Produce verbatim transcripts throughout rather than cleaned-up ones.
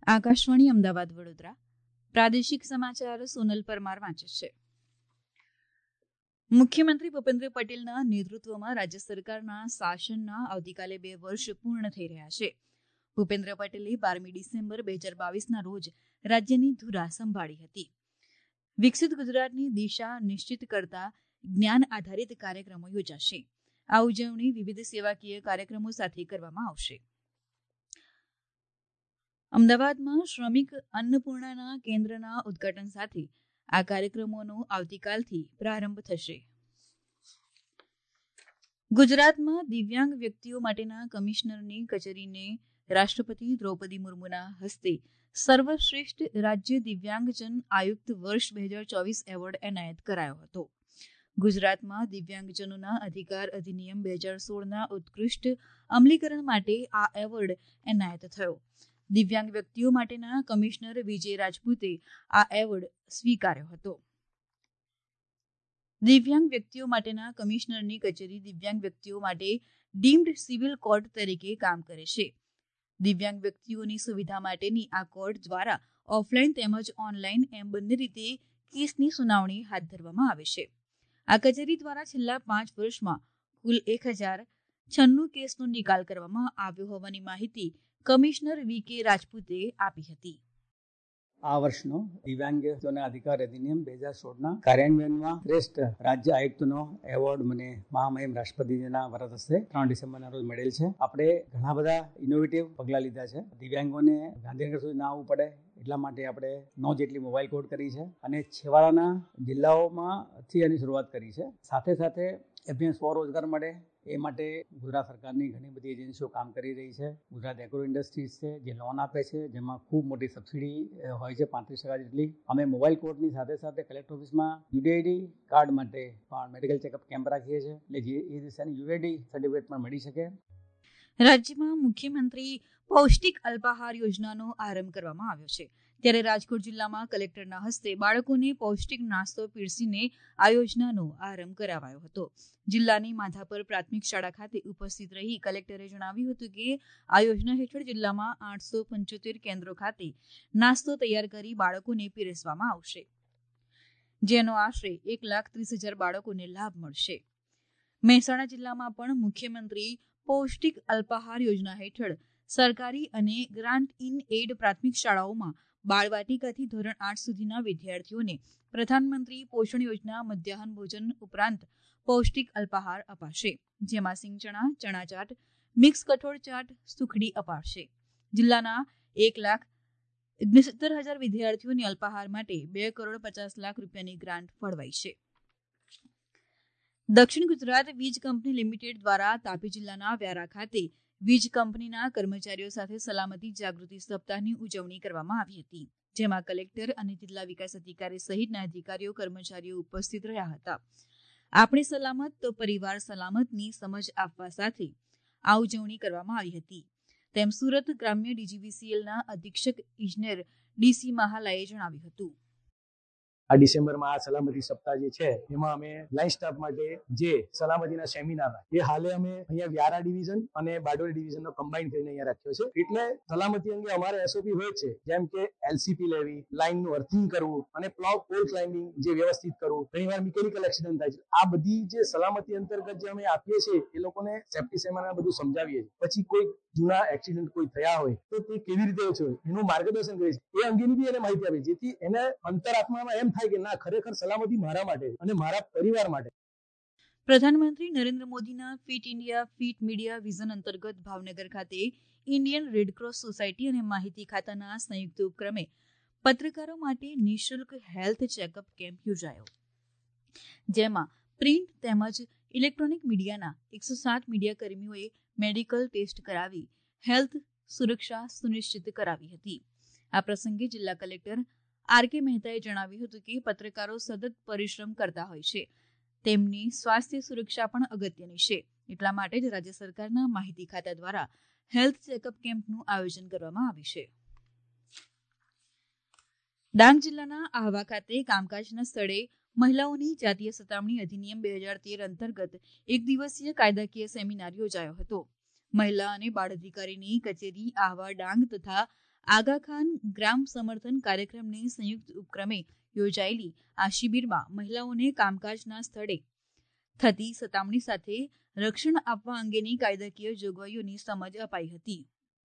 આકાશવાણી અમદાવાદ વડોદરા પ્રાદેશિક સમાચાર સોનલ પરમાર વાંચે છે. મુખ્યમંત્રી ભૂપેન્દ્ર પટેલના નેતૃત્વમાં રાજ્ય સરકારના શાસનના આવતીકાલે બે વર્ષ પૂર્ણ થઈ રહ્યા છે. ભૂપેન્દ્ર પટેલે બારમી ડિસેમ્બર બે હજાર બાવીસના રોજ રાજ્યની ધુરા સંભાળી હતી. વિકસિત ગુજરાતની દિશા નિશ્ચિત કરતા જ્ઞાન આધારિત કાર્યક્રમો યોજાશે. આ ઉજવણી વિવિધ સેવાકીય કાર્યક્રમો સાથે કરવામાં આવશે. અમદાવાદમાં શ્રમિક અન્નપૂર્ણાના કેન્દ્રના ઉદઘાટન સાથે આ કાર્યક્રમોનો આવતીકાલથી પ્રારંભ થશે. ગુજરાતમાં દિવ્યાંગ વ્યક્તિઓ માટેના કમિશનરની કચેરીને રાષ્ટ્રપતિ દ્રૌપદી મુર્મુના હસ્તે સર્વશ્રેષ્ઠ રાજ્ય દિવ્યાંગજન આયુક્ત વર્ષ બે હજાર ચોવીસ એવોર્ડ એનાયત કરાયો હતો. ગુજરાતમાં દિવ્યાંગજનોના અધિકાર અધિનિયમ બે હજાર સોળના ઉત્કૃષ્ટ અમલીકરણ માટે આ એવોર્ડ એનાયત થયો. દિવ્યાંગ વ્યક્તિઓ માટેના કમિશનર વિજય રાજપૂતે આ એવોર્ડ સ્વીકાર્યો હતો. દિવ્યાંગ વ્યક્તિઓ માટેના કમિશનરની કચેરી દિવ્યાંગ વ્યક્તિઓ માટે ડીમ્ડ સિવિલ કોર્ટ તરીકે કામ કરે છે. દિવ્યાંગ વ્યક્તિઓની સુવિધા માટેની આ કોર્ટ દ્વારા ઓફલાઈન તેમજ ઓનલાઈન એમ બંને રીતે કેસની સુનાવણી હાથ ધરવામાં આવે છે. આ કચેરી દ્વારા છેલ્લા પાંચ વર્ષમાં કુલ એક હજાર છન્નું કેસનો નિકાલ કરવામાં આવ્યો હોવાની માહિતી કમિશનર વી કે રાજપૂતે આપી હતી. આ વર્ષનો દિવ્યાંગજનોના અધિકાર અધિનિયમ બે હજાર સોળના કાર્યાન્વયનમાં શ્રેષ્ઠ રાજ્ય આયુક્તનો એવોર્ડ મને મહામહિમ રાષ્ટ્રપતિજીના વરદ હસ્તે ત્રણ ડિસેમ્બરના રોજ મળેલ છે. આપણે ઘણા બધા ઇનોવેટિવ પગલાં લીધા છે. દિવ્યાંગોને ગાંધીનગર સુધી ના આવવું પડે એટલા માટે આપણે નો જેટલી મોબાઈલ કોડ કરી છે અને છેવાડાના જિલ્લાઓમાંથી એની શરૂઆત કરી છે. સાથે સાથે એમને સ્વરોજગાર મળે એ માટે ગુજરાત સરકારની ઘણી બધી એજન્સીઓ કામ કરી રહી છે. ગુજરાત એગ્રો ઇન્ડસ્ટ્રીઝ છે જે લોન આપે છે, જેમાં ખૂબ મોટી સબસિડી હોય છે, પાંત્રીસ ટકા જેટલી. અમે મોબાઈલ કોર્ટની સાથે સાથે કલેક્ટર ઓફિસમાં યુડીઆઈડી કાર્ડ માટે પણ મેડિકલ ચેકઅપ કેમ્પ રાખીએ છીએ, એટલે જે એ દિશાની યુઆઈડી સર્ટિફિકેટ પણ મળી શકે. રાજ્યમાં મુખ્યમંત્રી પૌષ્ટિક અલ્પાહાર યોજનાનો આરંભ કરવામાં આવ્યો છે. ત્યારે રાજકોટ જિલ્લામાં કલેક્ટરના હસ્તે બાળકોને પૌષ્ટિક નાસ્તો પીરસીને આ યોજનાનો આરંભ કરાવાયો હતો. જિલ્લાની માધાપર પ્રાથમિક શાળા ખાતે ઉપસ્થિત રહી કલેક્ટરે જણાવ્યું હતું કે આ યોજના હેઠળ જિલ્લામાં આઠસો પંચોતેર કેન્દ્રો ખાતે નાસ્તો તૈયાર કરી બાળકોને પીરસવામાં આવશે, જેનો આશરે એક લાખ ત્રીસ હજાર બાળકોને લાભ મળશે. મહેસાણા જિલ્લામાં પણ મુખ્યમંત્રી પૌષ્ટિક અલ્પાહાર યોજના હેઠળ સરકારી અને ગ્રાન્ટ ઇન એડ પ્રાથમિક શાળાઓમાં બાળવાટિકાથી ધોરણ આઠ સુધીના વિદ્યાર્થીઓને પ્રધાનમંત્રી પોષણ યોજના મધ્યાહન ભોજન ઉપરાંત પૌષ્ટિક અલ્પાહાર અપાશે, જેમાં સિંગચણા, ચણા ચાટ, મિક્સ કઠોળ ચાટ, સુખડી અપાશે. જિલ્લાના એક લાખ ઓગણસિત્તેર હજાર વિદ્યાર્થીઓને અલ્પાહાર માટે બે કરોડ પચાસ લાખ રૂપિયાની ગ્રાન્ટ ફળવાઈ છે. દક્ષિણ ગુજરાત વીજ કંપની લિમિટેડ દ્વારા તાપી જિલ્લાના વ્યારા ખાતે વીજ કંપનીના કર્મચારીઓ સાથે સલામતી જાગૃતિ સપ્તાહની ઉજવણી કરવામાં આવી હતી, જેમાં કલેક્ટર અને જિલ્લા વિકાસ અધિકારી સહિતના અધિકારીઓ કર્મચારીઓ ઉપસ્થિત રહ્યા હતા. આપણે સલામત તો પરિવાર સલામતની સમજ આપવા સાથે આ ઉજવણી કરવામાં આવી હતી, તેમ સુરત ગ્રામ્ય ડીજીવીસીએલના અધિક્ષક ઇજનેર ડીસી મહાલાએ જણાવ્યું હતું. આ ડિસેમ્બરમાં આ સલામતી સપ્તાહ જે છે એમાં અમે લાઇન સ્ટાફ માટે જે સલામતીના સેમિનાર એ હાલે અમે અહીંયા વ્યારા ડિવિઝન અને બારડોલી ડિવિઝનનો કમ્બાઈન કરીને અહીંયા રાખ્યો છે. એટલે સલામતી અંગે અમારે એસઓપી હોય છે, જેમ કે એલસીપી લેવી, લાઇનનું અર્થિંગ કરવું અને પ્લોગ પોલ ક્લાઇમ્બિંગ જે વ્યવસ્થિત કરવું. ઘણીવાર મિકેનિકલ એક્સિડન્ટ થાય છે. આ બધી જે સલામતી અંતર્ગત જે અમે આપીએ છીએ એ લોકોને સેફ્ટી સેમિનાર બધું સમજાવીએ છીએ. પછી કોઈ જૂના એક્સિડન્ટ કોઈ થયા હોય તો તે કેવી રીતે છે એનું માર્ગદર્શન કરીએ છીએ. એ અંગેની બી એને માહિતી આપી, જેથી એને અંતરાત્મામાં એમ થાય કે ના, ખરેખર સલામતી મારા માટે અને મારા પરિવાર માટે. પ્રધાનમંત્રી નરેન્દ્ર મોદીના fit India fit media vision અંતર્ગત ભાવનગર ખાતે ઇન્ડિયન રેડક્રોસ સોસાયટી અને માહિતી ખાતાના સંયુક્ત ઉપક્રમે પત્રકારો માટે નિઃશુલ્ક હેલ્થ ચેકઅપ કેમ્પ યોજાયો, જેમાં પ્રિન્ટ તેમજ ઇલેક્ટ્રોનિક મીડિયાના એકસો સાત મીડિયા કર્મીઓએ મેડિકલ ટેસ્ટ કરાવી હેલ્થ સુરક્ષા સુનિશ્ચિત કરાવી હતી. આ પ્રસંગે જિલ્લા કલેક્ટર આર કે મહેતાએ જણાવ્યું હતું કે પત્રકારો સતત પરિશ્રમ કરતા હોય છે, તેમની સ્વાસ્થ્ય સુરક્ષા પણ અગત્યની છે. એટલા માટે જ રાજ્ય સરકારના માહિતી ખાતા દ્વારા હેલ્થ ચેકઅપ કેમ્પનું આયોજન કરવામાં આવ્યું છે. ડાંગ જિલ્લાના આહવા ખાતે કામકાજના સ્થળે મહિલાઓની જાતીય સતામણી અધિનિયમ બે હજાર તેર અંતર્ગત એક દિવસીય કાયદાકીય સેમિનાર યોજાયો હતો. મહિલા અને બાળ અધિકારીની કચેરી આહવા ડાંગ તથા આગા ખાન ગ્રામ સમર્થન કાર્યક્રમની સંયુક્ત ઉપક્રમે યોજાયેલી આ શિબિરમાં મહિલાઓને કામકાજના સ્થળે થતી સતામણી સાથે રક્ષણ આપવા અંગેની કાયદાકીય જોગવાઈઓની સમજ અપાઈ હતી.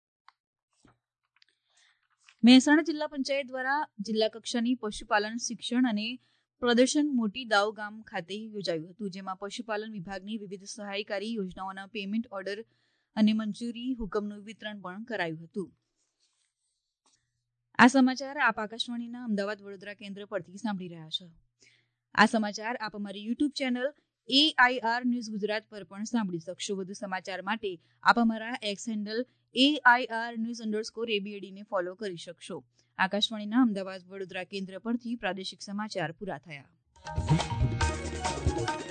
મહેસાણા જિલ્લા પંચાયત દ્વારા જિલ્લા કક્ષાની પશુપાલન શિક્ષણ અને પ્રદર્શન મોટી દાવ ગામ ખાતે યોજાયું હતું, જેમાં પશુપાલન વિભાગની વિવિધ સહાયકારી યોજનાઓના પેમેન્ટ ઓર્ડર અને મંજૂરી હુકમનું વિતરણ પણ કરાયું હતું. આ સમાચાર આપ આકાશવાણીના અમદાવાદ વડોદરા કેન્દ્ર પરથી સાંભળી રહ્યા છો. આ સમાચાર આપ અમારી YouTube channel AIR news Gujarat પર પણ સાંભળી શકશો. વધુ સમાચાર માટે આપ અમારા X handle AIR news underscore એબીએડીને ફોલો કરી શકશો. આકાશવાણીના અમદાવાદ વડોદરા કેન્દ્ર પરથી પ્રાદેશિક સમાચાર પૂરા થયા.